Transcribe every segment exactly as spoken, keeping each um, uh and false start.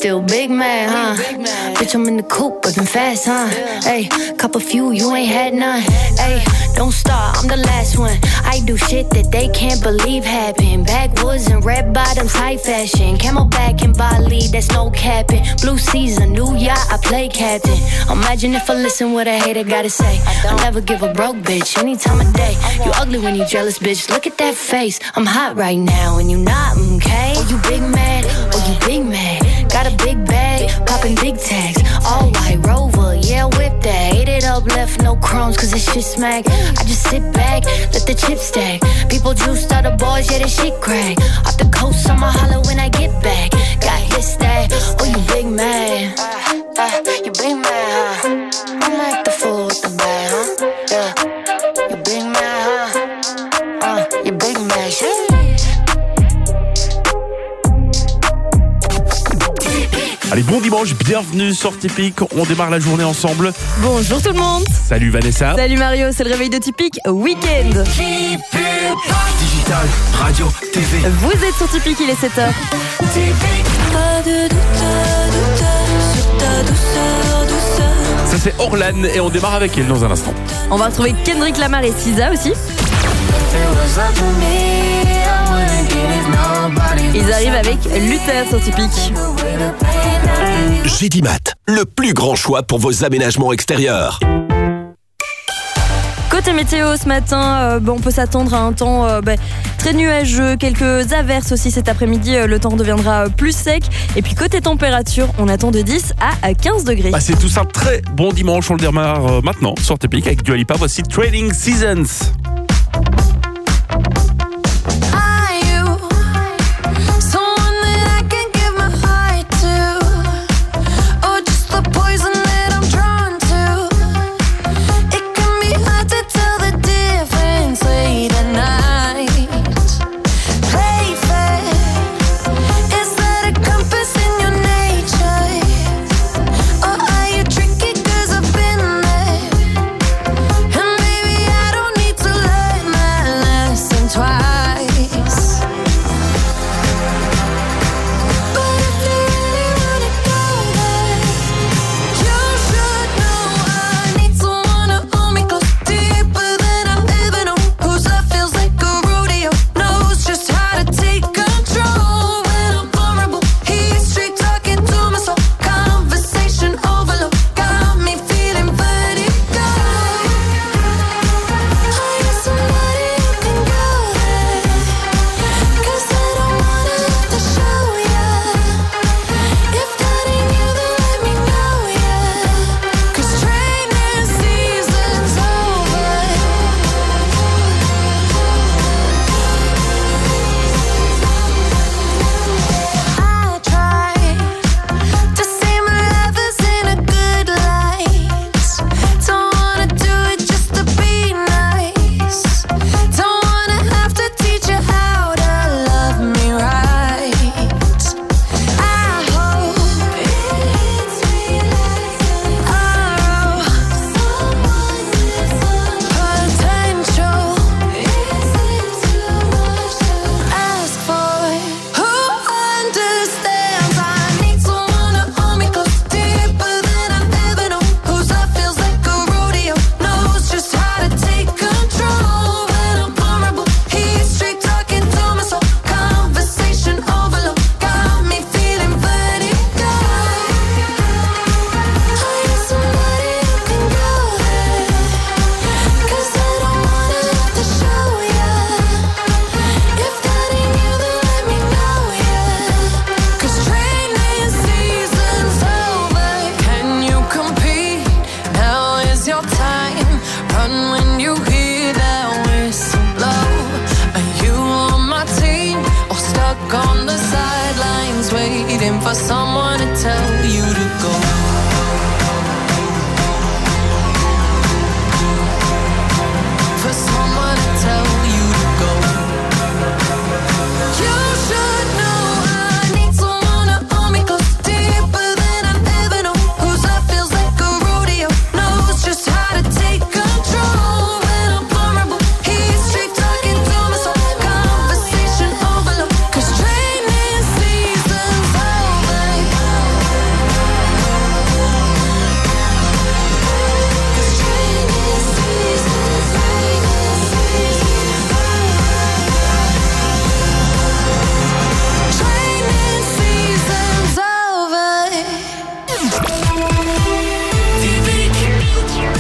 still big man, huh? Bitch, I'm in the coupe, whipping fast, huh? Hey, cup a few, you ain't had none. Hey, don't start, I'm the last one. I do shit that they can't believe happened. Backwoods and red bottoms, high fashion. Camelback and Bali, that's no capping. Blue season, new yacht, I play captain. Imagine if I listen what a hater gotta say. I'll never give a broke bitch any time of day. You ugly when you jealous, bitch, look at that face. I'm hot right now and you not, okay? Oh, you big mad, oh, you big mad. Got a big bag, popping big tags. All white Rover, yeah, whip that. Ate it up, left no crumbs, cause this shit smack. I just sit back, let the chips stack. People juiced out the boys, yeah, that shit crack. Off the coast, I'ma holler when I get back. Got his that, oh, you big man. Uh, uh, you big man, huh? I'm like the fool with the bag, huh? Yeah, you big man, huh? Uh, you big man, shit. Allez, bon dimanche, bienvenue sur Typique. On démarre la journée ensemble. Bonjour tout le monde. Salut Vanessa. Salut Mario, c'est le réveil de Typique Week-end. Digital, radio, T V. Vous êtes sur Typique, il est sept heures. Ça c'est Orlan et on démarre avec elle dans un instant. On va retrouver Kendrick Lamar et S Z A aussi. Ils arrivent avec Luther sur Typique. G D Mat, le plus grand choix pour vos aménagements extérieurs. Côté météo ce matin, euh, bon, on peut s'attendre à un temps euh, bah, très nuageux, quelques averses aussi cet après-midi, euh, le temps deviendra plus sec. Et puis côté température, on attend de dix à quinze degrés. Bah, c'est tout un très bon dimanche, on le démarre euh, maintenant sur Typique avec Dua Lipa. Voici Trading Seasons.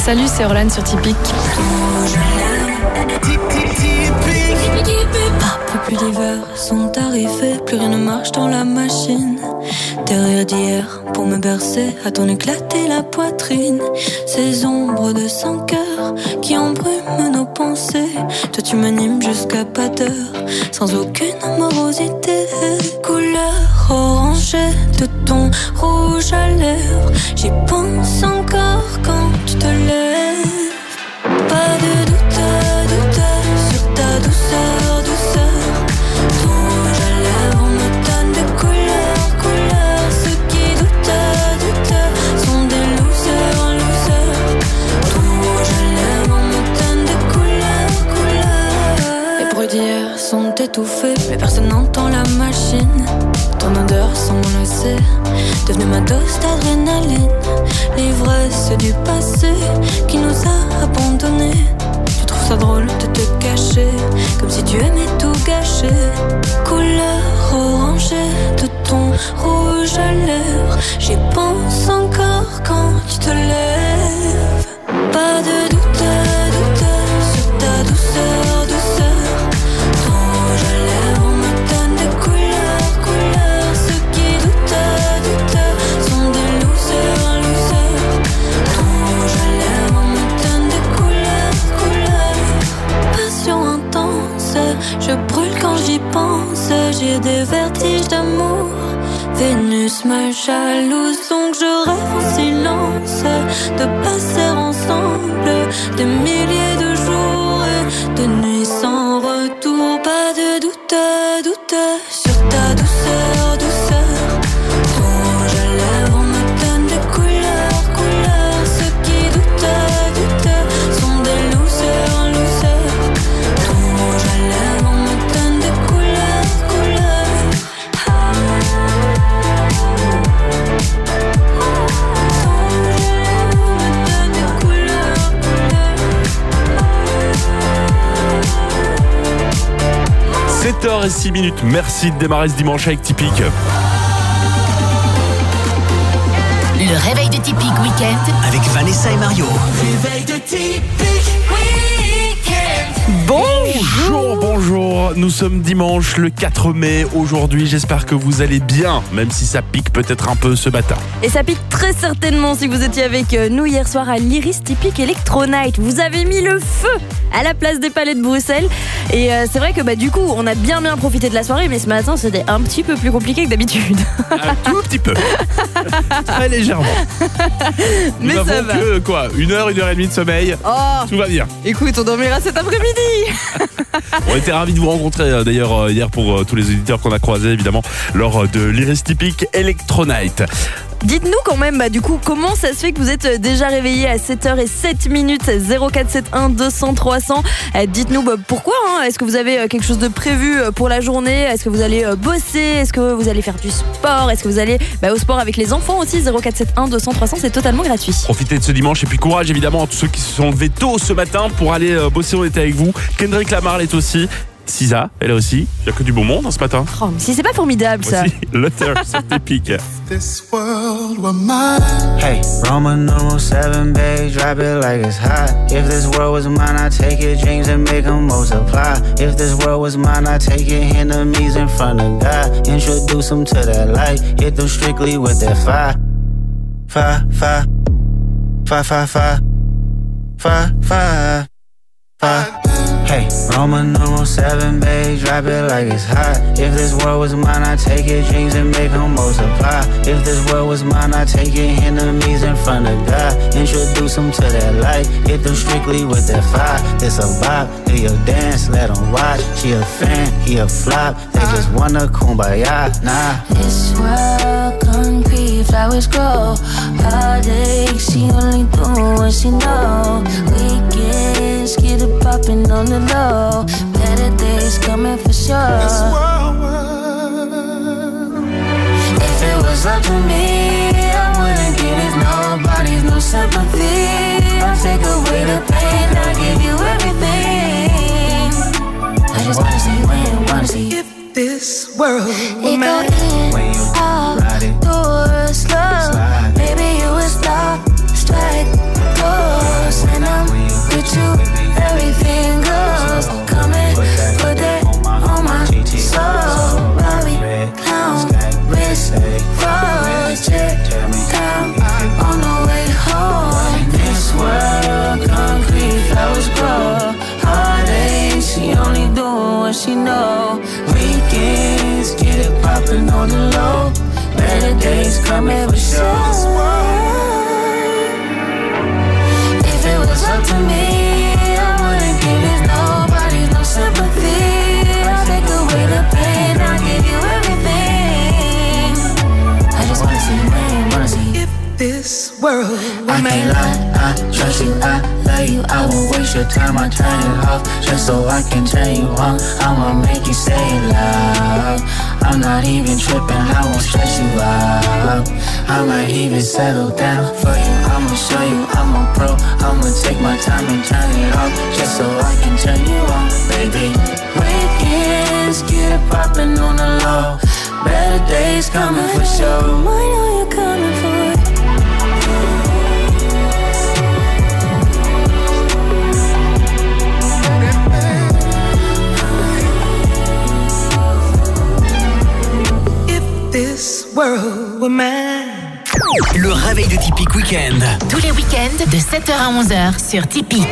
Salut, c'est Orlan sur Typique. Peu plus d'hiver sont arrivés, plus rien ne marche dans la machine. Derrière d'hier, pour me bercer, a-t-on éclaté la poitrine? Ces ombres de sang cœur qui embrument nos pensées. Toi tu m'animes jusqu'à pas d'heure, sans aucune morosité. Couleur orangée de ton rouge à lèvres, j'y pense encore quand tu te lèves. Pas de doute, doute sur ta douceur, douceur. Ton rouge à lèvres me donne des couleurs, couleurs. Ceux qui doutent, doutent sont des losers, losers. Ton rouge à lèvres me donne des couleurs, couleurs. Les bruits d'hier sont étouffés, mais personne n'entend la machine. Ton odeur sans le sait, devenue ma dose d'adrénaline. L'ivresse du passé qui nous a abandonnés. Je trouve ça drôle de te cacher, comme si tu aimais tout gâcher. Couleur orangée de ton rouge à lèvres, j'y pense encore quand tu te lèves. Pas de doute, doute sur ta douceur, douceur. Ton rouge à lèvres me donne des couleurs, couleurs. Ceux qui doutent, doutent sont des losers, losers. Ton rouge à lèvres me donne des couleurs, couleurs. Passion intense, je brûle quand j'y pense. J'ai des vertiges d'amour. Vénus me jalouse, donc je rêve en silence de passer ensemble des milliers de jours et de nuits sans retour. Pas de doute, doute sur ta douceur, douceur. Ton rouge à lèvres me donne des couleurs, couleurs. Ceux qui doutent, doutent sont des losers, losers. Ton rouge à lèvres me donne des couleurs, couleurs. Ah. sept heures six minutes, merci de démarrer ce dimanche avec Typique. Le réveil de Typique Week-end avec Vanessa et Mario. Réveil de Typique Week-end. Bonjour, bonjour, nous sommes dimanche le quatre mai aujourd'hui, j'espère que vous allez bien, même si ça pique peut-être un peu ce matin. Et ça pique très certainement si vous étiez avec nous hier soir à l'Iris Typique Electro Night. Vous avez mis le feu à la place des Palais de Bruxelles. Et euh, c'est vrai que bah, du coup, on a bien bien profité de la soirée, mais ce matin, c'était un petit peu plus compliqué que d'habitude. Un tout petit peu. Très légèrement. Nous mais avons ça va. que quoi, une heure, une heure et demie de sommeil. Oh, tout va bien. Écoute, on dormira cet après-midi. On était ravis de vous rencontrer d'ailleurs hier pour euh, tous les auditeurs qu'on a croisés évidemment lors de l'Iris Typique Electro Night. Dites-nous quand même, bah, du coup, comment ça se fait que vous êtes déjà réveillés à sept heures sept minutes, zéro quatre sept un deux cents trois cents. Euh, dites-nous bah, pourquoi, hein. Est-ce que vous avez quelque chose de prévu pour la journée? Est-ce que vous allez bosser? Est-ce que vous allez faire du sport? Est-ce que vous allez bah, au sport avec les enfants aussi? Zéro quatre sept un deux cents trois cents, c'est totalement gratuit. Profitez de ce dimanche et puis courage évidemment à tous ceux qui se sont levés tôt ce matin pour aller euh, bosser, on était avec vous. Kendrick Lamar l'est aussi. Sisa, elle est aussi. Il n'y a que du bon monde hein, ce matin. Oh, mais si c'est pas formidable ça. Aussi, Luther, c'est épique. This world were mine. Hey, Roman numeral seven, babe, drop it like it's hot. If this world was mine, I'd take your dreams and make them multiply. If this world was mine, I'd take your enemies in front of God. Introduce them to that light, hit them strictly with that fire. Fire, fire, fire, fire, fire, fire, fire, fire. Hey, Roman numeral seven, babe, drop it like it's hot. If this world was mine, I'd take your dreams and make them multiply. If this world was mine, I'd take your enemies in front of God. Introduce them to that light, hit them strictly with that fire. It's a vibe, do your dance, let them watch. She a fan, he a flop, they just wanna kumbaya, nah. This world concrete, flowers grow. Heartache, she only do what she know. Weekends, get it poppin' on the low. Better days coming for sure. This world was. If it was up to me, I wouldn't give it nobody's no sympathy. I'll take away the pain, I'll give you everything. I just wanna see you win, wanna see you. If this world were It go mine. in, out, door, slow. Maybe you would stop, strike, pose. on the low. Better days coming for sure. If it was up to me, I wouldn't give this nobody no sympathy. I'll take away the pain, I'll give you everything. I just wanna see you win, wanna see you. If this world were I can't lie, I trust you, I love you. I won't waste your time, I turn it off just so I can turn you on. I'ma make you say it loud. I'm not even tripping, I won't stress you out. I might even settle down for you. I'ma show you I'm a pro. I'ma take my time and turn it off just so I can turn you on, baby. Weekends, get it poppin' on the low. Better days coming for sure. I know you're coming for it. this world were mine. Le réveil de Tipeee Weekend. Tous les week-ends de sept heures à onze heures sur Tipeee.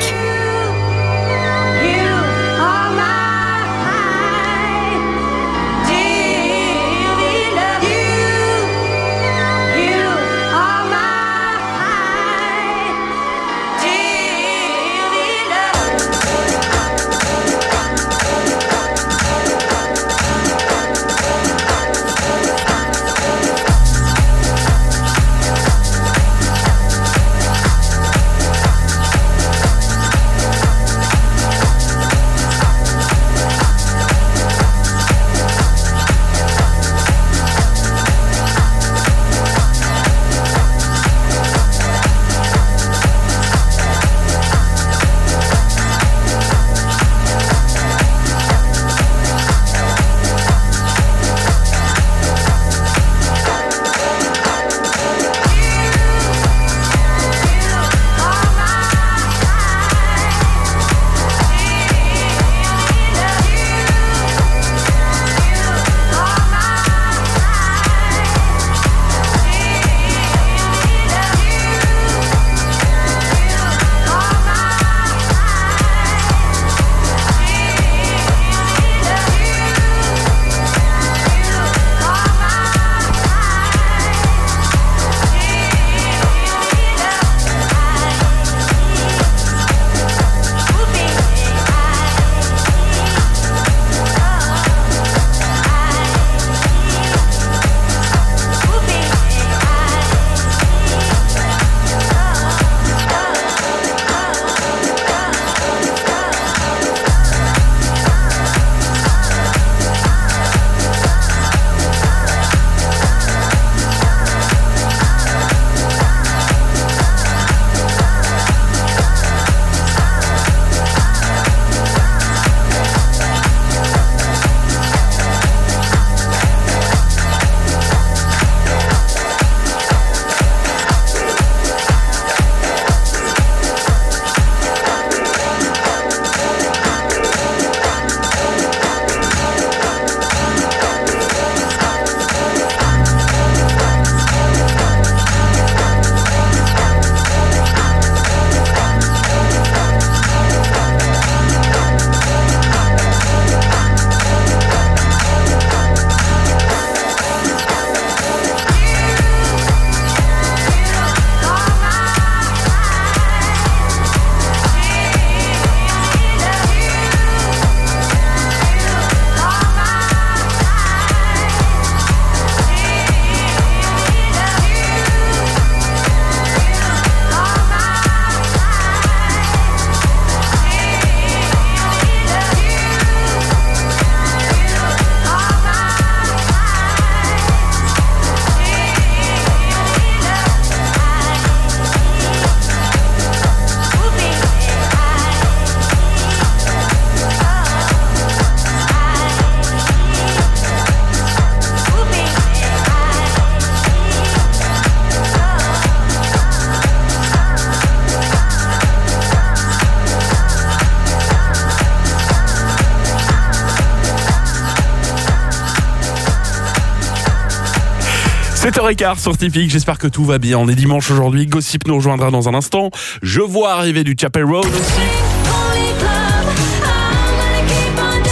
sept heures quinze sur Tipeee, j'espère que tout va bien. On est dimanche aujourd'hui, Gossip nous rejoindra dans un instant. Je vois arriver du Chapel Road aussi.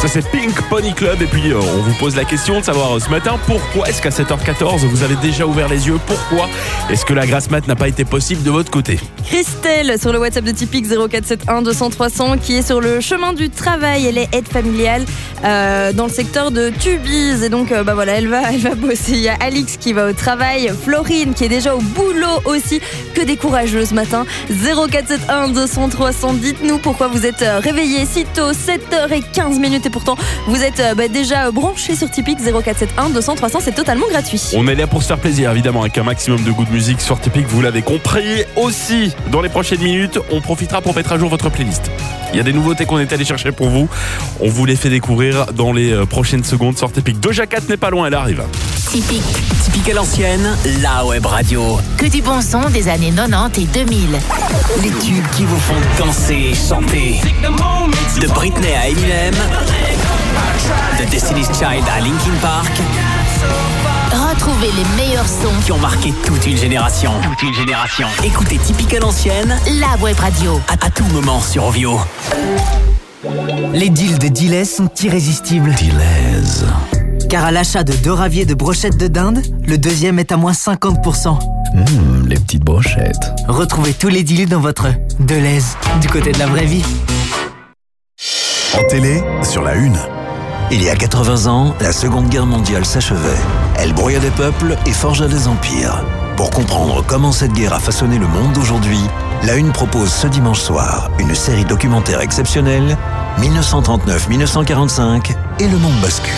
Ça c'est Pink Pony Club et puis euh, on vous pose la question de savoir euh, ce matin pourquoi est-ce qu'à sept heures quatorze vous avez déjà ouvert les yeux. Pourquoi est-ce que la grasse mat n'a pas été possible de votre côté? Christelle sur le WhatsApp de Typique zéro quatre sept un deux cents trois cents qui est sur le chemin du travail. Elle est aide familiale euh, dans le secteur de Tubize et donc euh, bah voilà, elle va, elle va bosser. Il y a Alix qui va au travail, Florine qui est déjà au boulot aussi. Que des courageux ce matin. zéro quatre sept un deux cents trois cents. Dites-nous pourquoi vous êtes réveillés si tôt, sept heures quinze minutes et pourtant vous êtes bah, déjà branchés sur Typique zéro quatre sept un deux cents trois cents. C'est totalement gratuit. On est là pour se faire plaisir évidemment avec un maximum de goût de musique sur Typique, vous l'avez compris. Aussi, dans les prochaines minutes, on profitera pour mettre à jour votre playlist. Il y a des nouveautés qu'on est allé chercher pour vous. On vous les fait découvrir dans les prochaines secondes sur Typique. Doja Cat n'est pas loin, elle arrive. Typique. Typique à l'ancienne, la web radio. Que du bon son des années quatre-vingt-dix et deux mille. Les tubes qui vous font danser et chanter. De Britney à Eminem. De Destiny's Child à Linkin Park. Retrouvez les meilleurs sons qui ont marqué toute une génération. Toute une génération. Écoutez Typique à l'ancienne, la web radio. À, à tout moment sur Ovio. Les deals de Dilez sont irrésistibles. Dilez. Car à l'achat de deux raviers de brochettes de dinde, le deuxième est à moins cinquante pour cent. Mmh, les petites brochettes. Retrouvez tous les deals dans votre Deleuze, du côté de la vraie vie. En télé, sur la une. Il y a quatre-vingts ans, la Seconde Guerre mondiale s'achevait. Elle brouilla des peuples et forgea des empires. Pour comprendre comment cette guerre a façonné le monde d'aujourd'hui, la Une propose ce dimanche soir une série documentaire exceptionnelle, dix-neuf cent trente-neuf à dix-neuf cent quarante-cinq, et le monde bascule.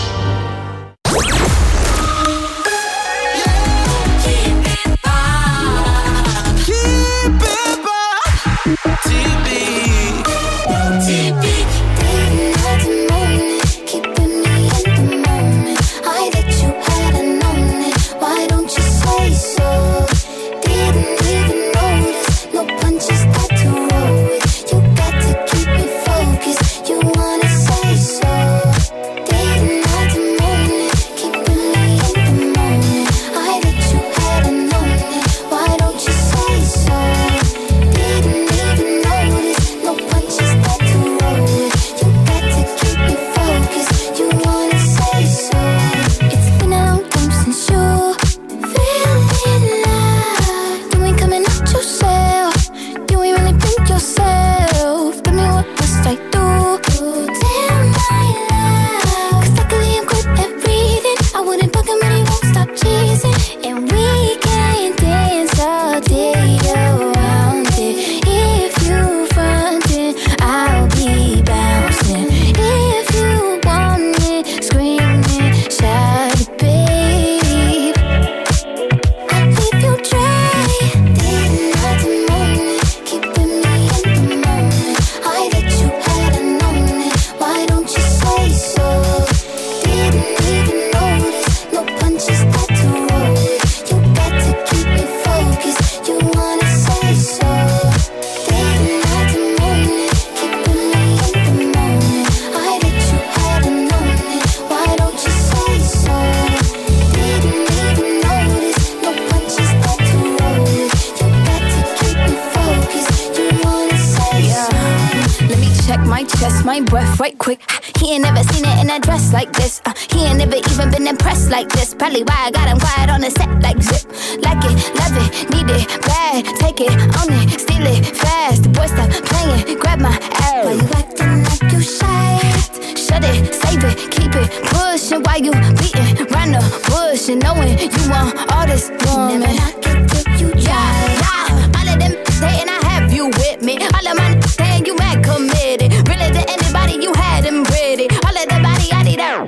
my breath right quick. He ain't never seen it in a dress like this. Uh, he ain't never even been impressed like this. Probably why I got him quiet on the set like zip. Like it, love it, need it, bad. Take it, own it, steal it, fast. The boy stop playing, grab my ass. Why you acting like you shy? Shut it, save it, keep it pushing. Why you beating round the bush and knowing you want all this woman? Never knock it till you try. Yeah, yeah. All of them saying I have you with me. All of my saying you mad committed. Really to anybody you had them pretty. All of the body I need out.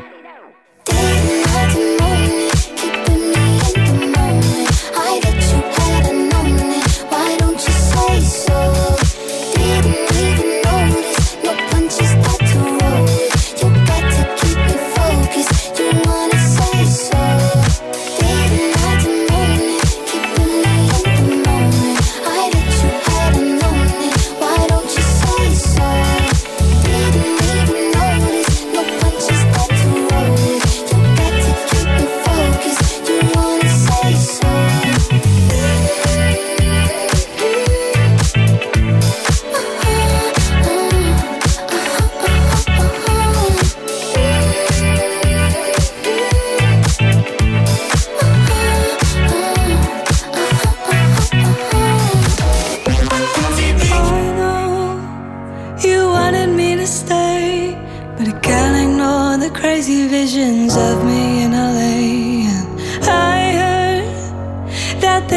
Day, night, and morning, keeping me in the moment. I bet you hadn't known it. Why don't you say so? Didn't even notice. No punches got to roll it. You got to keep me focused. You wanna say so? Day, night, and morning, keeping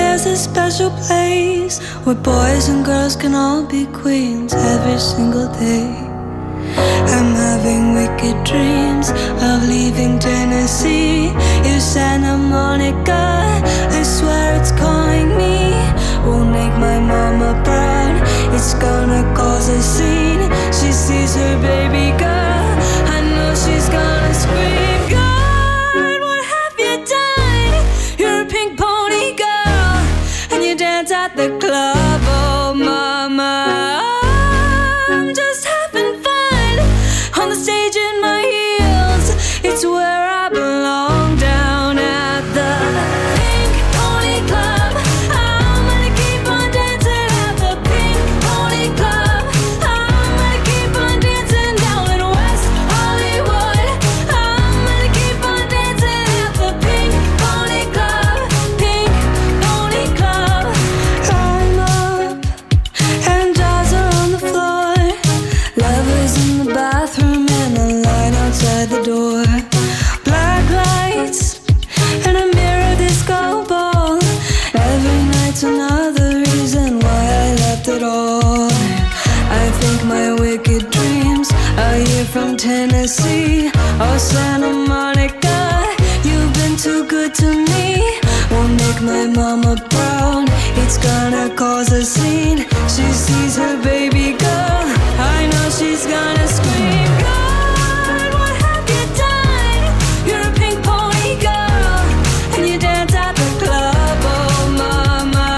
There's a special place where boys and girls can all be queens every single day. I'm having wicked dreams of leaving Tennessee. If Santa Monica, I swear it's calling me. Won't make my mama proud, it's gonna cause a scene. She sees her baby girl, I know she's gonna scream. God, what have you done? You're a pink pony girl, and you dance at the club. Oh mama, I'm just having fun on the stage in my heels. It's where I belong, down at the Pink Pony Club. I'm gonna keep on dancing at the Pink Pony Club. I'm gonna keep on dancing down in West Hollywood. I'm gonna keep on dancing at the Pink Pony Club. Pink Pony Club. I'm up and jars are on the floor. Lovers in the bathroom and a line outside the door. Black lights and a mirror disco ball. Every night's another reason why I left it all. I think my wicked dreams are here from Tennessee. Oh Santa Monica, you've been too good to me. Won't make my mama proud, it's gonna cause a scene. She sees her baby girl, I know she's gonna scream. God, what have you done? You're a pink pony girl, and you dance at the club. Oh mama,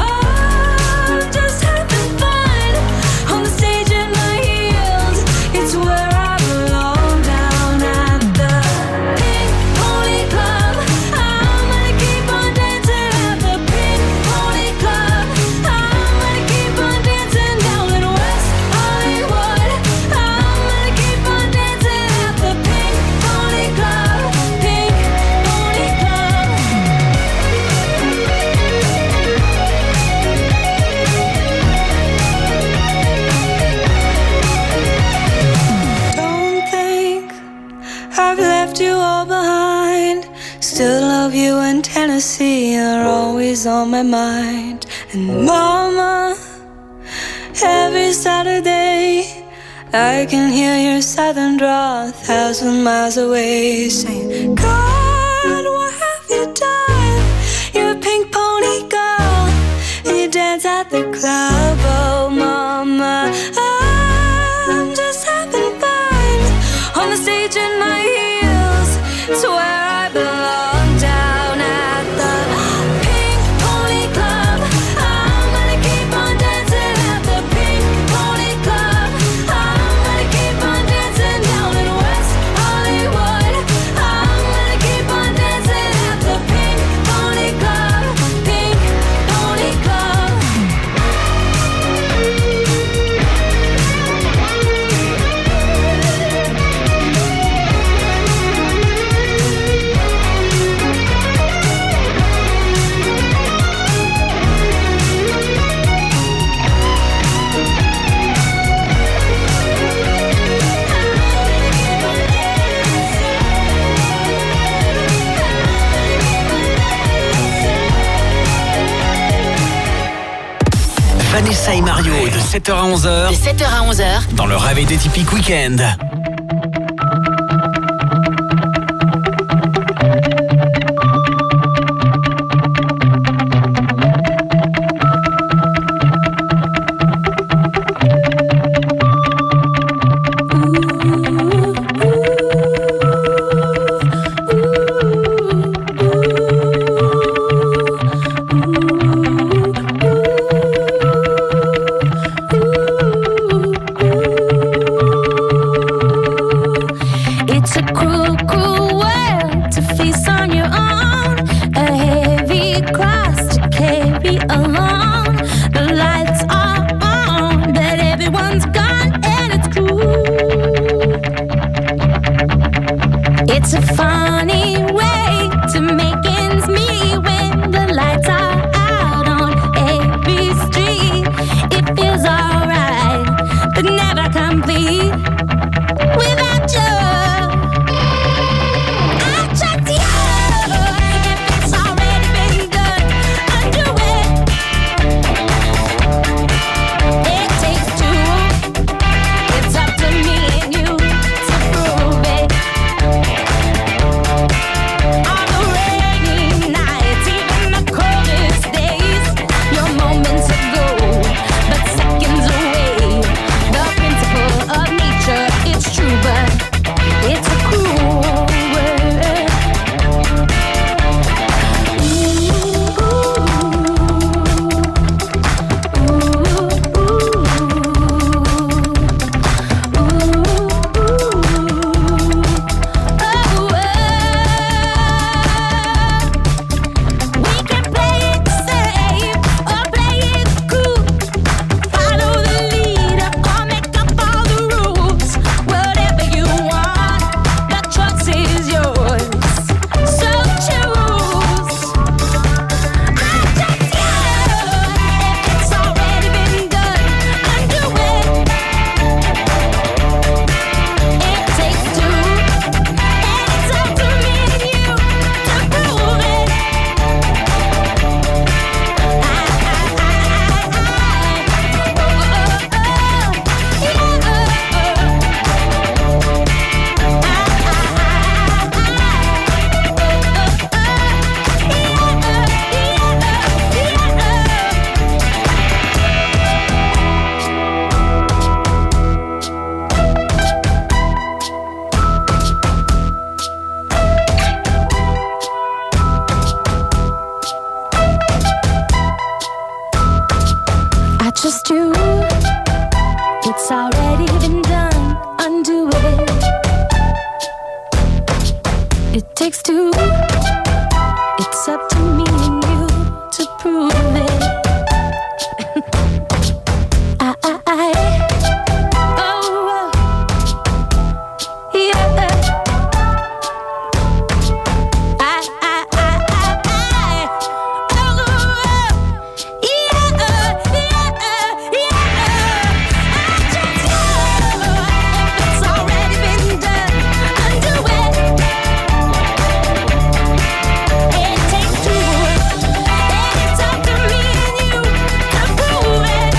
I'm just having fun on the stage in my heels. It's where I belong, down at the Pink Pony Club. I'm gonna keep on dancing at the Pink Pony Club. I'm gonna keep on dancing down in West Hollywood. I'm gonna keep on dancing at the Pink Pony Club. Pink Pony Club. Don't think I've left you all behind. Still love you, and Tennessee are always on my mind. And mama, every Saturday I can hear your southern drawl a thousand miles away, saying, God, what have you done? You're a pink pony girl, and you dance at the club. Oh mama, I'm just having fun on the stage in my heels. It's where I belong, down at the Pink Pony Club. I'm gonna keep on dancing at the Pink Pony Club. I'm gonna keep on dancing down in West Hollywood. I'm gonna keep on dancing at the Pink Pony Club. Pink Pony Club. Vanessa et Mario de sept heures à onze heures. De sept heures à onze heures. Dans le réveil de Typique Week-end. I trust you. If it's already been done, undo it. just you. It's already been done, undo it. It takes two. It's up to me and you to prove it. I, I, I, oh, oh, yeah. I, I, I, I, I, oh, oh, yeah, yeah, yeah. I just know it's already been done. Undo it. It takes two. It's up to me and you to prove it.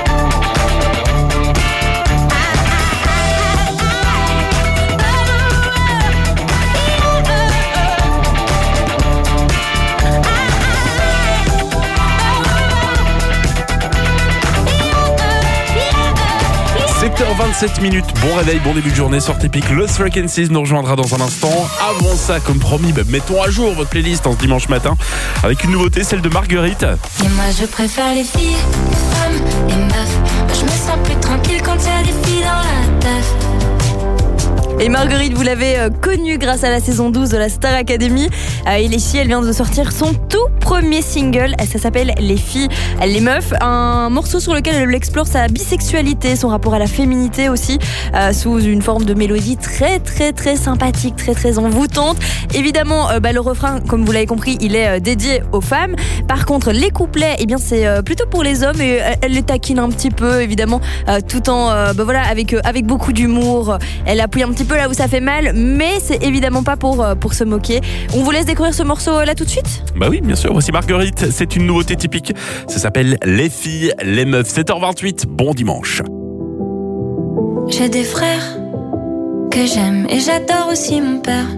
sept heures vingt-sept minutes, bon réveil, bon début de journée sur Typique. Lost Frequencies nous rejoindra dans un instant. Avant ça, comme promis, bah, mettons à jour votre playlist en ce dimanche matin avec une nouveauté, celle de Marguerite. Et moi je préfère les filles, les femmes, les meufs. Moi je me sens plus tranquille quand il y a des filles dans la teuf. Et Marguerite, vous l'avez euh, connue grâce à la saison douze de la Star Academy. Euh, et les filles, elle vient de sortir son tout premier single. Ça s'appelle Les filles, les meufs. Un morceau sur lequel elle explore sa bisexualité, son rapport à la féminité aussi, euh, sous une forme de mélodie très très très sympathique, très très envoûtante. Évidemment, euh, bah, le refrain, comme vous l'avez compris, il est euh, dédié aux femmes. Par contre, les couplets, eh bien, c'est euh, plutôt pour les hommes et elle, elle les taquine un petit peu, évidemment, euh, tout en, euh, bah, voilà, avec euh, avec beaucoup d'humour. Elle appuie un petit peu là où ça fait mal, mais c'est évidemment pas pour, euh, pour se moquer. On vous laisse découvrir ce morceau euh, là tout de suite ? Bah oui, bien sûr, voici Marguerite, c'est une nouveauté typique. Ça s'appelle Les filles, les meufs. sept heures vingt-huit, bon dimanche. J'ai des frères que j'aime et j'adore aussi mon père.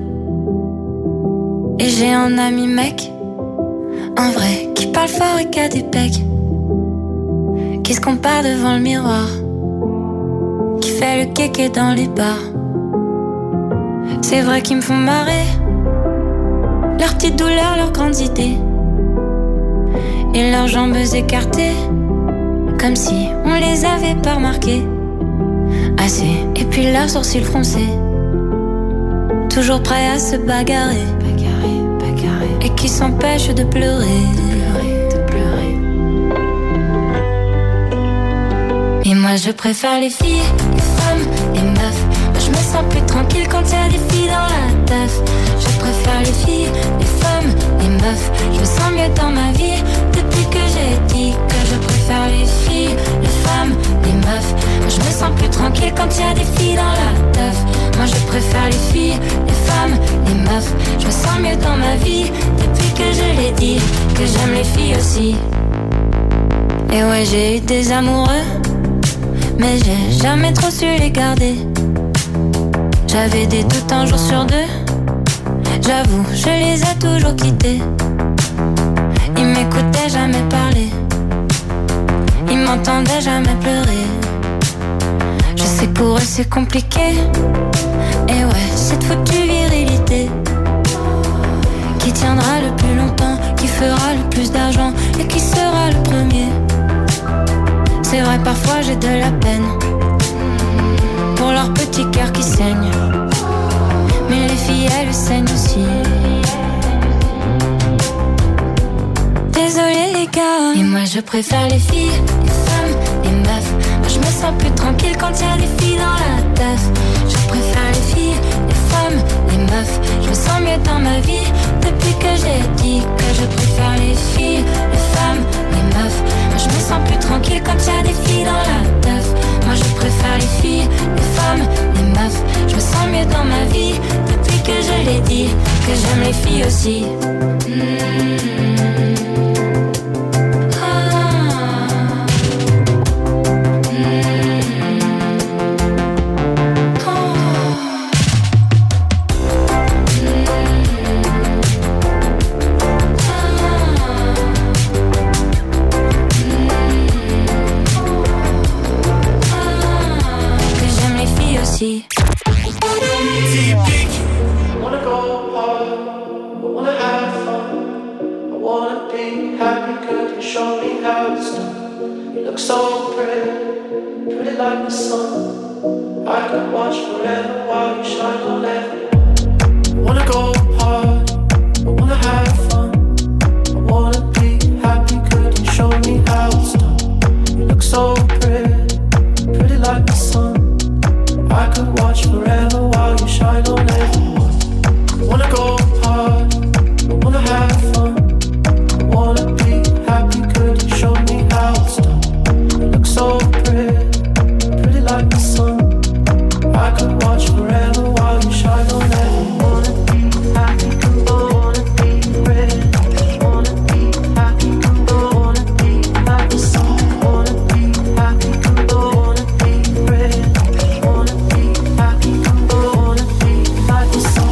Et j'ai un ami mec, un vrai, qui parle fort et qui a des pecs, qui se compare devant le miroir, qui fait le kéké dans les bars. C'est vrai qu'ils me font marrer, leurs petites douleurs, leurs grandes idées, et leurs jambes écartées, comme si on les avait pas remarquées assez. Et puis leurs sourcils froncés, toujours prêts à se bagarrer, bagarrer, bagarrer, et qui s'empêchent de pleurer, de pleurer, de pleurer. Et moi je préfère les filles, les femmes, les meufs. Moi je me sens plus tranquille quand il y a des filles dans la teuf. Je préfère les filles, les femmes, les meufs. Je me sens mieux dans ma vie depuis que j'ai dit que je préfère les filles, les femmes, les meufs. Moi je me sens plus tranquille quand il y a des filles dans la teuf. Moi je préfère les filles, les femmes, les meufs. Je me sens mieux dans ma vie depuis que je l'ai dit, que j'aime les filles aussi. Et ouais, j'ai eu des amoureux, mais j'ai jamais trop su les garder. J'avais des doutes un jour sur deux, j'avoue, je les ai toujours quittés. Ils m'écoutaient jamais parler, ils m'entendaient jamais pleurer. Je sais que pour eux c'est compliqué, et ouais, cette foutue virilité qui tiendra le plus longtemps, qui fera le plus d'argent et qui sera le premier. C'est vrai, parfois j'ai de la peine pour leur petit cœur qui saigne, mais les filles elles saignent aussi. Désolée les gars, et moi je préfère les filles, les femmes, les meufs. Moi je me sens plus tranquille quand il y a des filles dans la teuf. Je préfère les filles, les femmes, les meufs. Je me sens mieux dans ma vie depuis que j'ai dit que je préfère les filles, les femmes, les meufs. Moi je me sens plus tranquille quand il y a des filles dans la teuf. Moi je préfère les filles, les femmes, les meufs. Je me sens mieux dans ma vie depuis que je l'ai dit, que j'aime les filles aussi. Mmh. look so pretty, pretty like the sun. I could watch forever while you shine on everyone. Wanna go hard, I wanna have fun. I wanna be happy, could you show me how it's done? You look so pretty, pretty like the sun. I could watch forever while you shine on everyone. Wanna go hard, I wanna have fun. I wanna be happy, could you show me how it's done? You look so pretty, pretty like the sun. I could watch forever while you shine on everyone. Wanna be happy, wanna be pretty. Wanna be happy, wanna be like the sun. Wanna be happy, wanna be pretty. Wanna be happy, wanna be like the sun.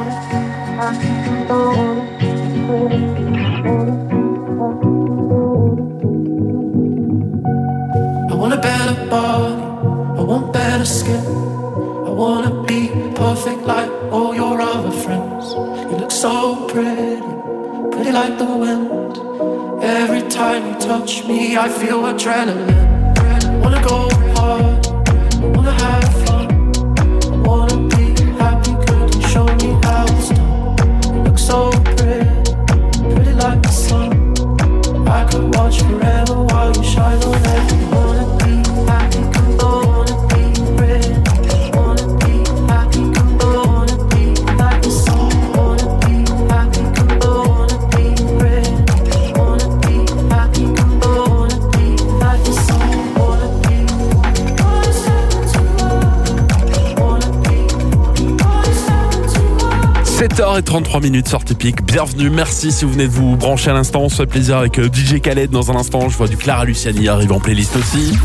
I want a better body, I want better skin. I wanna be perfect like all your other friends. You look so pretty, pretty like the wind. Every time you touch me, I feel adrenaline. I wanna go hard, I wanna have fun. I wanna be happy, could you show me how it's done? You look so pretty, pretty like the sun. I could watch forever while you shine on everyone. Wanna be happy, wanna be pretty. Wanna be happy, wanna be like the sun. Wanna be happy, wanna be pretty. Wanna be happy, wanna be like the sun. Wanna be, wanna step into love. Wanna be, wanna step into love. sept heures trente-trois minutes sur Typique. Bienvenue, merci si vous venez de vous brancher à l'instant. On se fait plaisir avec D J Khaled dans un instant. Je vois du Clara Luciani arrive en playlist aussi.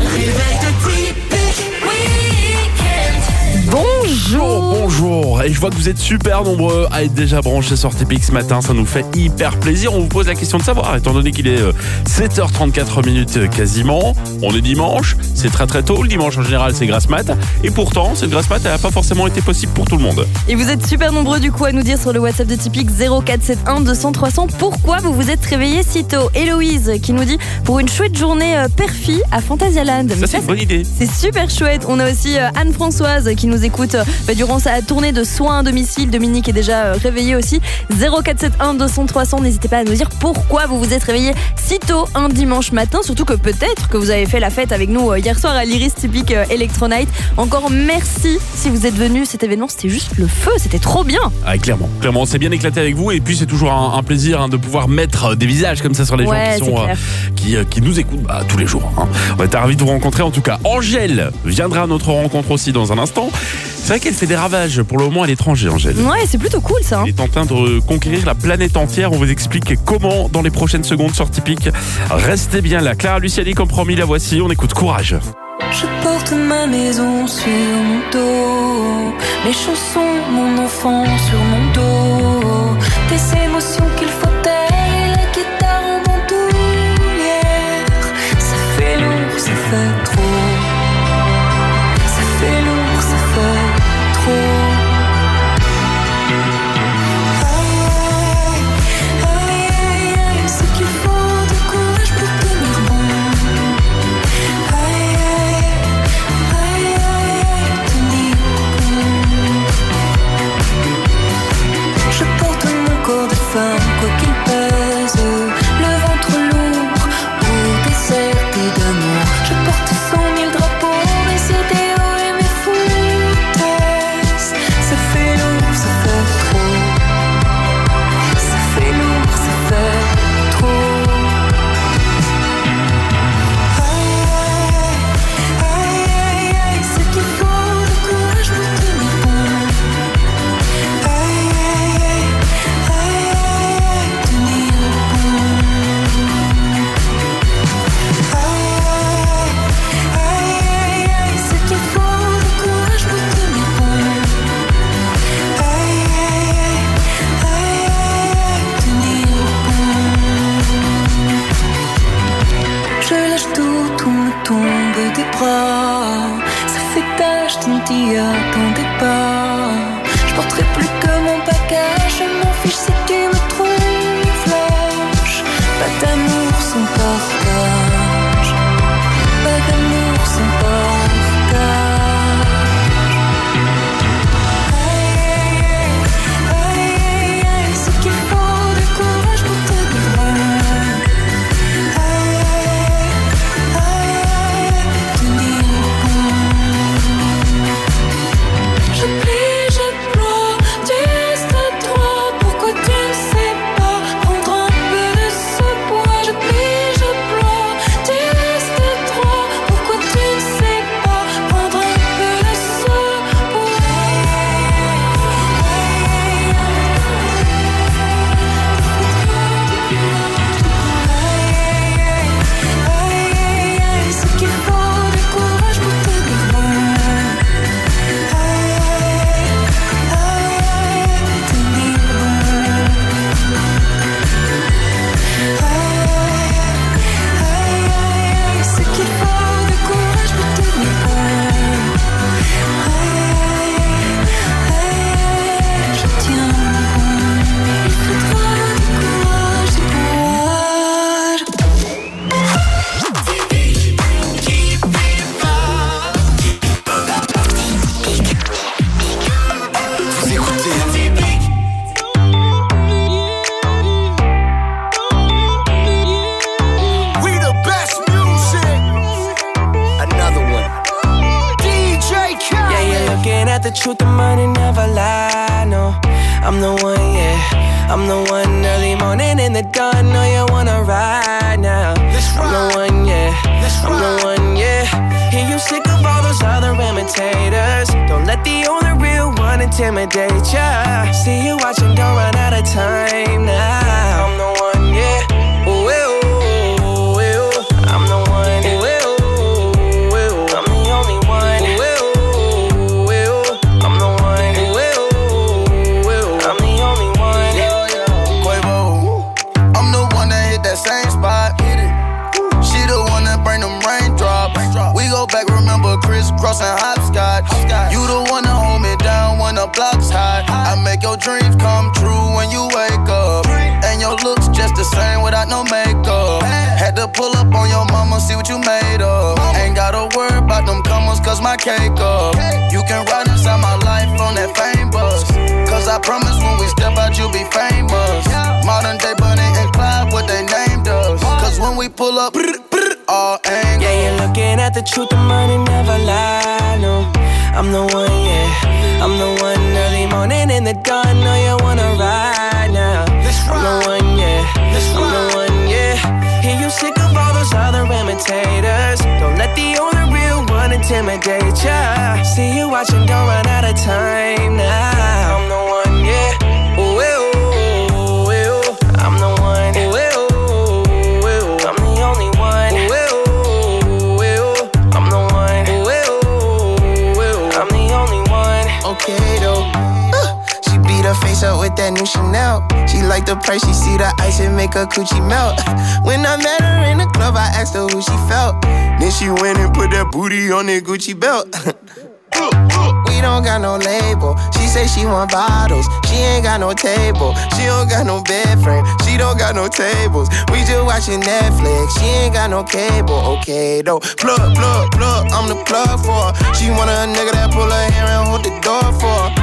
Bonjour. Bonjour. Et je vois que vous êtes super nombreux à être déjà branchés sur Typique ce matin. Ça nous fait hyper plaisir. On vous pose la question de savoir, étant donné qu'il est sept heures trente-quatre minutes quasiment. On est dimanche. C'est très très tôt. Le dimanche en général c'est grasse mat. Et pourtant cette grasse mat elle n'a pas forcément été possible pour tout le monde. Et vous êtes super nombreux du coup à nous dire sur le WhatsApp de Typique zéro quatre sept un deux cents trois cents pourquoi vous vous êtes réveillés si tôt. Héloïse qui nous dit pour une chouette journée euh, Perfi à Phantasialand. Ça, c'est une bonne idée. C'est super chouette. On a aussi euh, Anne-Françoise qui nous écoute euh, bah, durant sa tournée de soins à domicile. Dominique est déjà euh, réveillée aussi. zéro quatre sept un deux cents trois cents. N'hésitez pas à nous dire pourquoi vous vous êtes réveillés si tôt un dimanche matin. Surtout que peut-être que vous avez fait la fête avec nous euh, hier soir à l'Iris Typique euh, Electronite. Encore merci si vous êtes venus. Cet événement c'était juste le feu. C'était trop bien. Ah, clairement. Clairement, on s'est bien éclaté avec vous. Et puis c'est toujours un, un plaisir hein, de pouvoir mettre des visages comme ça sur les ouais, gens qui, sont, euh, qui, euh, qui nous écoutent bah, tous les jours. Hein. On est ravis de vous rencontrer en tout cas. Angèle viendra à notre rencontre aussi dans un instant. C'est vrai qu'elle fait des ravages pour le moment à l'étranger, Angèle. Ouais, c'est plutôt cool ça. Hein. Elle est en train de conquérir la planète entière. On vous explique comment dans les prochaines secondes sur Typique. Restez bien là. Clara Luciani, comme promis, la voici. On écoute Courage. Je porte ma maison sur mon dos, mes chansons, mon enfant sur mon dos, des émotions qu'il faut taire et la guitare en bandoulière. Ça fait lourd, ça fait trop. Ça fait lourd, ça fait trop. Aïe, aïe, aïe, aïe, ce qu'il faut de courage pour tenir bon. Aïe, aïe, aïe, aïe, tenir bon. Je porte mon corps de femme, quoi qu'il pèse, le ventre lourd, au déserté d'amour. Je porte cent mille drapeaux, mes idéaux et mes foutaises. Ça fait lourd, ça fait trop. Ça fait lourd, ça fait trop. Aïe, aïe, aïe, aïe, c'est qu'il faut de courage pour tenir bon. Aïe, aïe, aïe, aïe, aïe, tenir bon. Aïe, aïe, aïe, c'est qu'il faut de courage pour tenir bon. Aïe, aïe, aïe, aïe, tenir bon. Je lâche tout, tout me tombe des bras. Ça fait tâche, tu ne t'y attendais pas. Je porterai plus que mon bagage. Je m'en fiche si tu me trouves lâche. Pas d'amour sans partage. I'm the one, yeah. I'm the one early morning in the dawn. Know you wanna ride now. I'm the one, yeah. I'm the one, yeah. Hear you sick of all those other imitators. Don't let the only real one intimidate ya. See you watching, don't run out of time now. I'm the one, yeah. Ooh, ooh, ooh, ooh. I'm the one, ooh, ooh, ooh. I'm the only one, ooh, ooh, ooh. I'm the one, ooh, ooh, ooh. I'm the only one. Quavo, I'm the one that hit that same spot. She the one that bring them raindrops. We go back, remember crisscrossing hopscotch. You the one that hold me down when the block's hot. I make your dreams come true when you wake up. And your looks just the same without no makeup. Had to pull up on your mama, see what you made of. Ain't gotta worry about them comers, cause my cake up. You can ride inside my life on that fame bus. Cause I promise when we step out, you'll be famous. Modern day Bonnie and Clyde, what they named us. Cause when we pull up, all angles. Yeah, you're looking at the truth, the money never lie, no. I'm the one, yeah. I'm the one early morning in the dawn. Know you wanna ride now. I'm the one, yeah. I'm the one, yeah. Hear you sick of all those other imitators. Don't let the only real one intimidate ya. See you watching, don't run out of time now. I'm the one, yeah. Ooh, ooh, ooh, ooh. I'm the one, ooh, ooh, ooh. I'm the only one. Ooh, ooh, ooh. I'm the one. Ooh, ooh, ooh. I'm the only one. Okay though, uh, she beat her face up with that new Chanel. She like the price, she see the ice and make her coochie melt. When I met her in the club, I asked her who she felt. Then she went and put that booty on that Gucci belt. We don't got no label. She say she want bottles. She ain't got no table. She don't got no bed frame. She don't got no tables. We just watching Netflix. She ain't got no cable. Okay though. Plug, plug, plug. I'm the plug for her. She want a nigga that pull her hair and hold the door for her.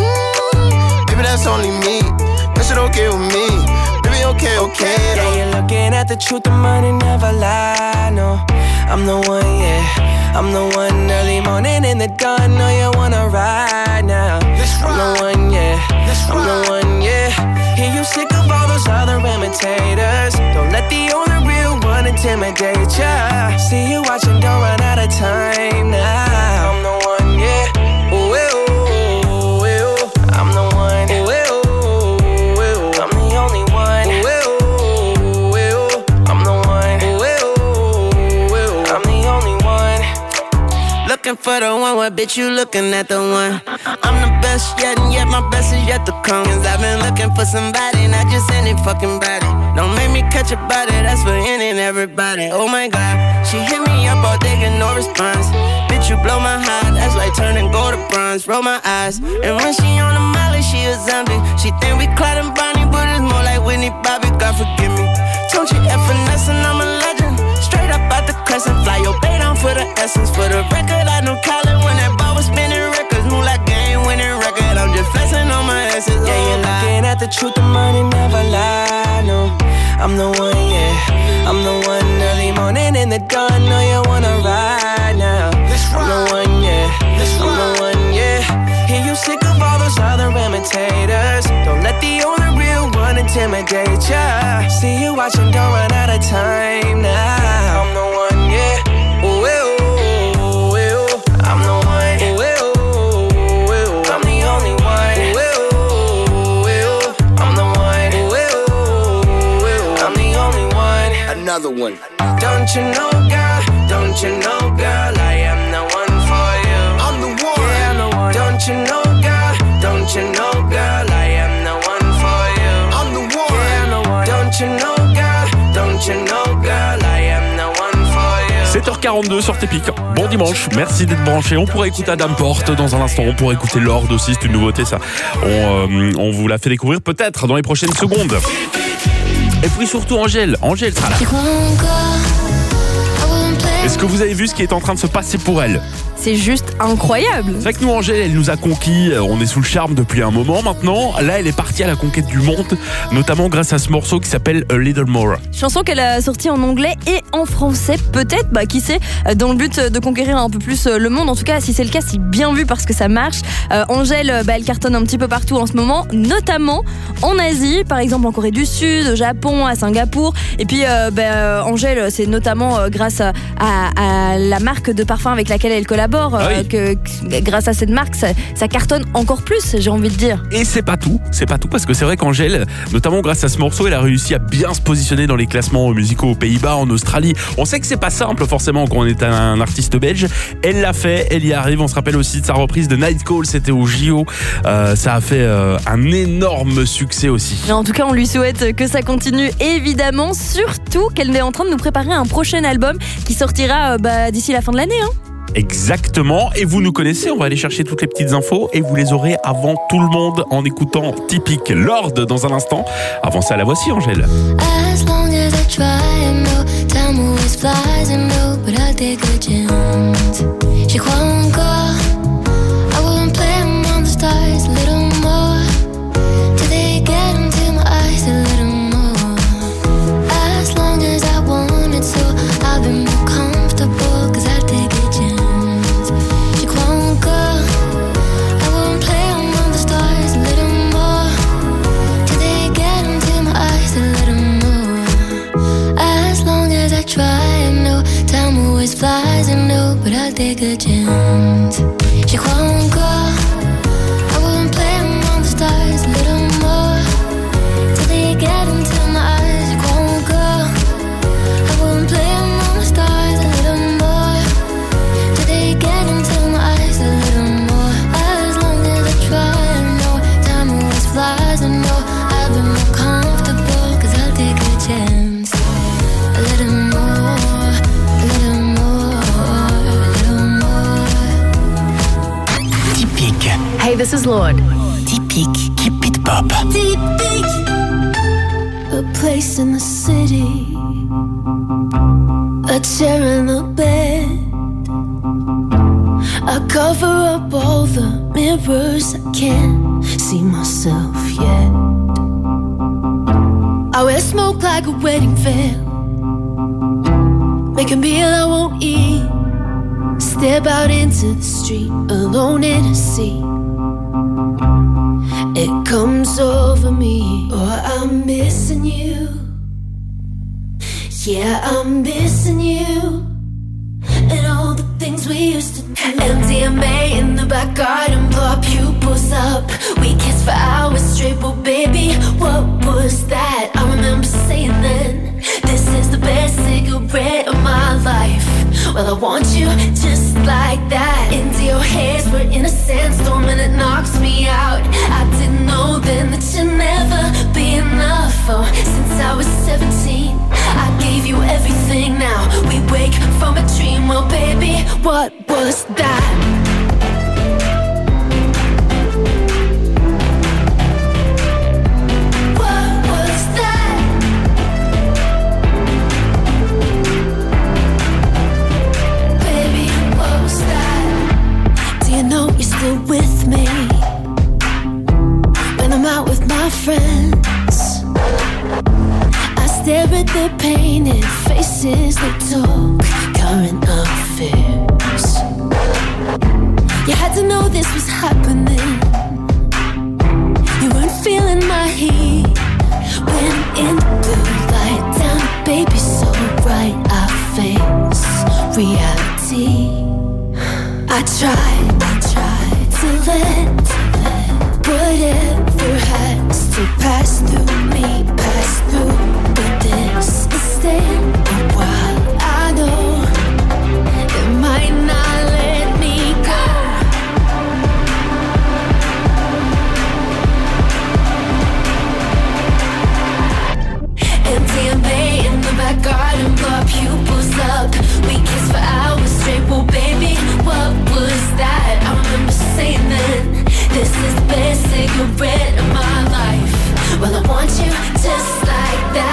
Mm, baby, that's only me. That shit okay with me. Baby, okay, okay though. Yeah, you're looking at the truth, the money never lie, no. I'm the one, yeah. I'm the one early morning in the dawn. Know you wanna ride now. I'm the one, yeah. I'm the one, yeah. Hear you sick of all those other imitators. Don't let the only real one intimidate ya. See you watching, don't run out of time now. I'm the one, yeah. Ooh, ooh, ooh, ooh. I'm the one. Ooh, ooh, ooh. I'm the only one. Ooh, ooh, ooh. I'm the one. Ooh, ooh, ooh. I'm the only one. Looking for the one, what bitch you looking at the one? I'm the best yet, and yet my best is yet to come. Cause I've been looking for somebody, not just any fucking body. Don't make me catch a body, that's for any and everybody. Oh my god, she hit me up all day, get no response. Bitch, you blow my heart, that's like turning gold to bronze. Roll my eyes, and when she on the molly, she a zombie. She think we Clyde and Bonnie, but it's more like Whitney Bobby, God forgive me. Don't you F finesse and I'm a legend. Straight up out the crescent, fly your bait on for the essence. For the record, I know Colin when that ball was spinning records. Move like game winning record, I'm just flexing on my essence. Yeah, you're looking at the truth, the money never lie, no. I'm the one, yeah. I'm the one early morning in the dawn. Know you wanna ride now. I'm the one, yeah. I'm the one, yeah. Hear you sick of all those other imitators. Don't let the only real one intimidate ya. See you watching, don't run out of time now. I'm the one, yeah. Ooh, ooh, ooh, ooh. I'm the one. Ooh, ooh, ooh. I'm the only one. Ooh, ooh, ooh. I'm the one. Ooh, ooh, ooh. I'm the only one. Another one. Don't you know, girl? Don't you know, girl? I am the one for you. I'm the one. Yeah, I'm the one. Don't you know, girl? Don't you know, girl? I am the one for you. I'm the one. Yeah, I'm the one. Don't you know, girl? Don't you know, girl? I am the one for you. sept heures quarante-deux sur T P I C. Bon dimanche, merci d'être branché. On pourrait écouter Adam Porte dans un instant. On pourrait écouter Lord aussi, c'est une nouveauté ça. On, euh, on vous l'a fait découvrir peut-être dans les prochaines secondes. Et puis surtout Angèle, Angèle sera là. Et Est-ce que vous avez vu ce qui est en train de se passer pour elle? C'est juste incroyable. C'est vrai que nous, Angèle, elle nous a conquis, on est sous le charme depuis un moment maintenant. Là, elle est partie à la conquête du monde, notamment grâce à ce morceau qui s'appelle A Little More. Chanson qu'elle a sortie en anglais et en français, peut-être, bah qui sait, dans le but de conquérir un peu plus le monde. En tout cas, si c'est le cas, c'est bien vu parce que ça marche. Euh, Angèle, bah, elle cartonne un petit peu partout en ce moment, notamment en Asie, par exemple en Corée du Sud, au Japon, à Singapour. Et puis, euh, bah, Angèle, c'est notamment euh, grâce à, à la marque de parfum avec laquelle elle collabore. Ah oui. que, que grâce à cette marque ça, ça cartonne encore plus, j'ai envie de dire. Et c'est pas tout, c'est pas tout parce que c'est vrai qu'Angèle, notamment grâce à ce morceau, elle a réussi à bien se positionner dans les classements musicaux aux Pays-Bas, en Australie. On sait que c'est pas simple forcément quand on est un artiste belge. Elle l'a fait, elle y arrive. On se rappelle aussi de sa reprise de Night Call, c'était au J O. Euh, ça a fait euh, un énorme succès aussi. Mais en tout cas, on lui souhaite que ça continue évidemment, surtout qu'elle est en train de nous préparer un prochain album qui sortira euh, bah, d'ici la fin de l'année. Hein. Exactement, et vous nous connaissez, on va aller chercher toutes les petites infos et vous les aurez avant tout le monde en écoutant Typique Lord dans un instant. Avant ça, la voici Angèle. As long as I try and know, time always flies and know, but I'll take a chance. J'y crois encore, I won't play among the stars a little more, till they get into my eyes a little more. As long as I want it so, I'll be more comfortable, cause I'll take a chance. Flies and no, but I'll take a chance. J'y crois encore, I won't play among the stars a little more, till they get into my eyes. J'y crois encore, I won't play among the stars a little more, till they get into my eyes a little more. As long as I try and know, time always flies and no, I'll be more comfortable, cause I'll take a chance. A little more. Hey, this is Lord. Typique, keep it pop. Typique. A place in the city, a chair and a bed. I cover up all the mirrors, I can't see myself yet. I wear smoke like a wedding veil, make a meal I won't eat, step out into the street alone in a sea. It comes over me, oh, I'm missing you. Yeah, I'm missing you. And all the things we used to do. M D M A in the back garden, blow our pupils up. We kissed for hours straight, well baby, what was that? I remember saying then, this is the best cigarette of my life. Well, I want you just like that. Into your hairs, we're in a sandstorm and it knocks me out. I didn't know then that you'd never be enough. Oh, since I was seventeen, I gave you everything. Now we wake from a dream. Well, baby, what was that? With me when I'm out with my friends, I stare at their painted faces. They talk current affairs. You had to know this was happening. You weren't feeling my heat when in the blue light down, baby, so bright I face reality. I tried, I tried to let whatever has to pass through me, pass through. But this is staying a while. I know it might not let me go. M D M A in the back garden, blow our pupils up. We kiss for hours straight, well baby, what was that? I remember saying then, this is the best cigarette of my life. Well, I want you just like that.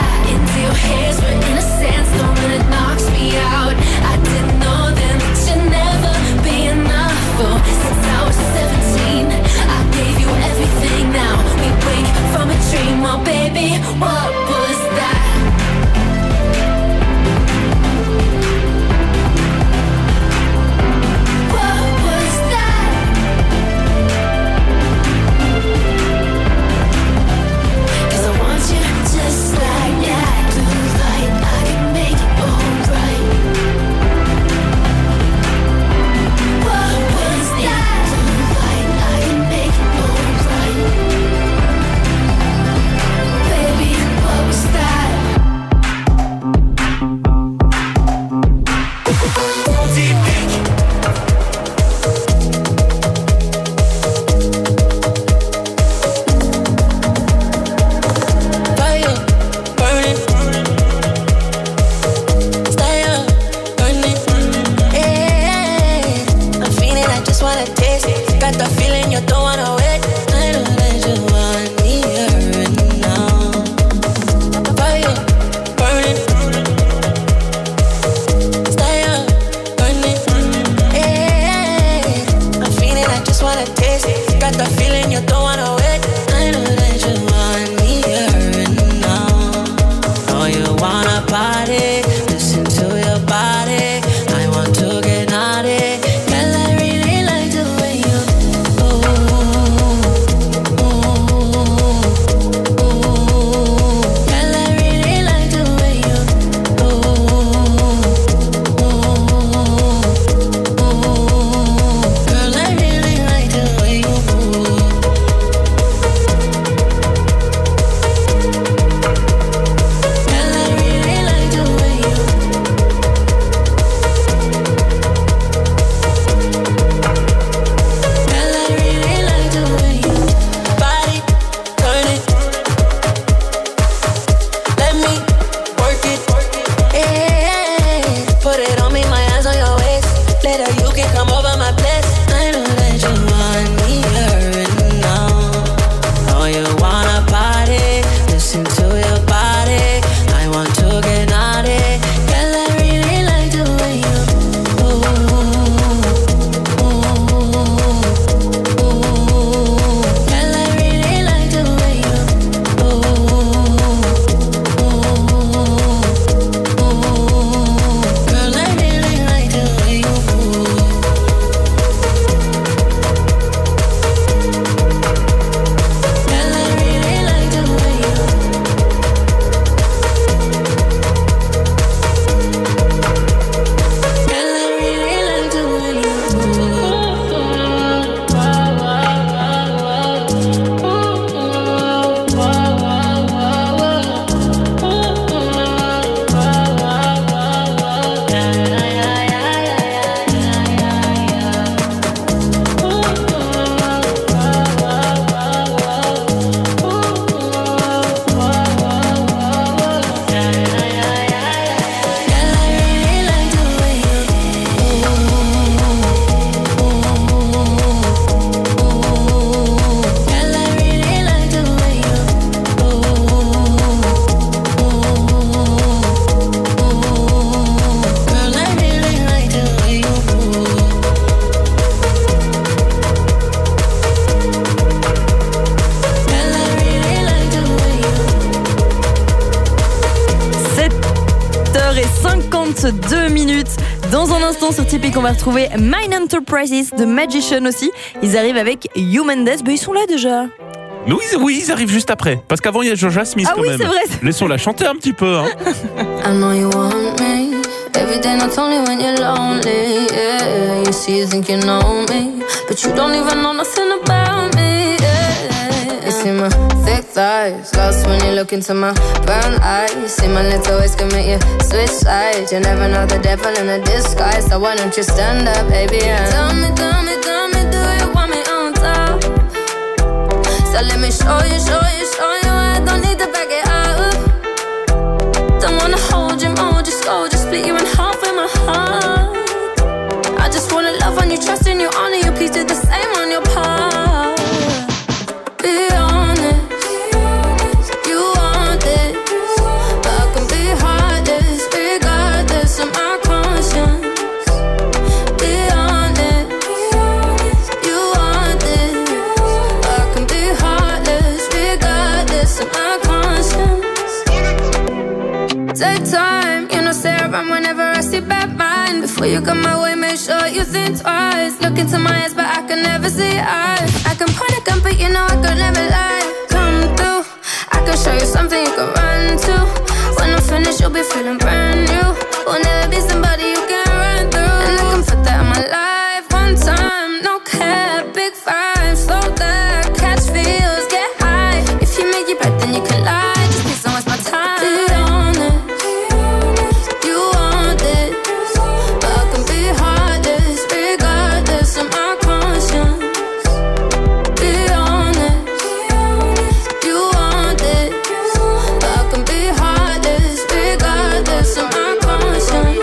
minutes. Dans un instant sur Tipeee, on va retrouver Mind Enterprises de Magician aussi. Ils arrivent avec Human Death. Ben, ils sont là déjà. Oui, oui, ils arrivent juste après. Parce qu'avant, il y a Georgia Smith ah quand oui, même. C'est vrai. Laissons-la chanter un petit peu. Hein. I know you want me. Every day, not only when you're lonely. Yeah, you see, you think you know me. But you don't even know nothing about me. Yeah. You see my thick thighs. Lost when you look into my brown eyes. See my little ways can make you switch sides. You never know the devil in a disguise. So why don't you stand up, baby? And tell me, tell me, tell me, do you want me on top? So let me show you, show you, show you. I don't need to back it up. Don't wanna hold you more, just go, just split you in half with my heart. I just wanna love on you, trust in you, honor you. Please do the same on your part. Be honest, you want it, but I can be heartless, regardless of my conscience. Be honest, you want it, but I can be heartless, regardless of my conscience. Take time, you know, stay around whenever I see bad mind. Before you come my way, make sure you think twice. Look into my eyes, but I can never see eyes. I can point a gun, but you know I could never lie. Come through, I can show you something you can run to. When I'm finished, you'll be feeling brand new. Will never be somebody you can run through. And I can put that in my life one time. No cap, big five, slow that, catch feels, get high. If you make your breath, then you can lie. Just please don't waste my time. Be honest, you want it, but I can be heartless, regardless of my conscience. Be honest, you want it, but I can be heartless, regardless of my conscience.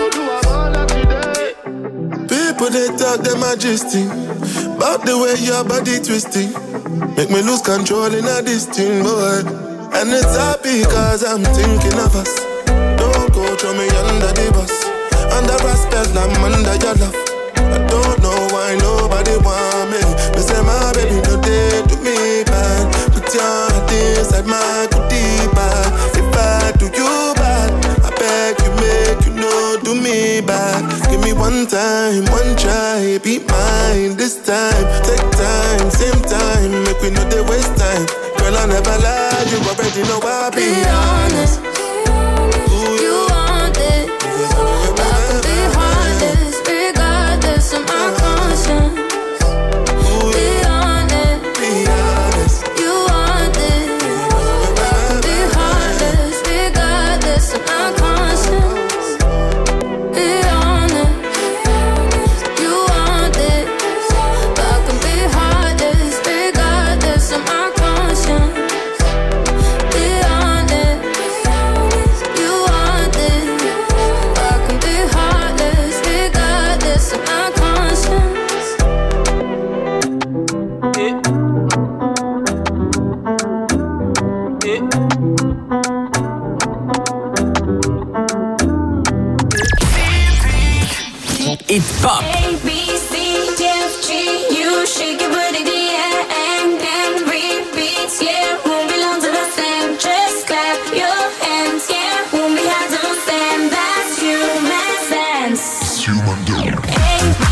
People they talk them majesty about the way your body twisting, make me lose control in a this thing, boy. And it's happy cause I'm thinking of us. Don't go throw me under the bus. Under respect, I'm under your love. I don't know why nobody want me. Me say my baby no day to me bad. Put your hand inside my goodie bag. If I do you bad, I beg you make you know do me bad. Give me one time, one try, be mine this time. Take time, same time, make we know they waste time. Girl, I never lie, you already know I be, be honest. You want it, but I can be heartless, regardless of my conscience. Be honest, you want it, but I can be heartless, regardless of my conscience. Be honest, you want it, but I can be heartless, regardless of my conscience. Be honest, you want it, but I can be heartless, regardless of my conscience. Hit Pop. A, B, C, D, F, G, you shake your booty, yeah, and then repeats, yeah, won't belong to the same, just clap your hands, yeah, won't be hard to understand, that's human sense. A,